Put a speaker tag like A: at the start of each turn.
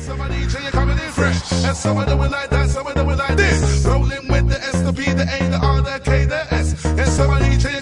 A: Some of DJ you coming in fresh, and some of them will like that, some of them will like this. Rolling with the S, the P, the A, the R, the K, the S, and some of DJ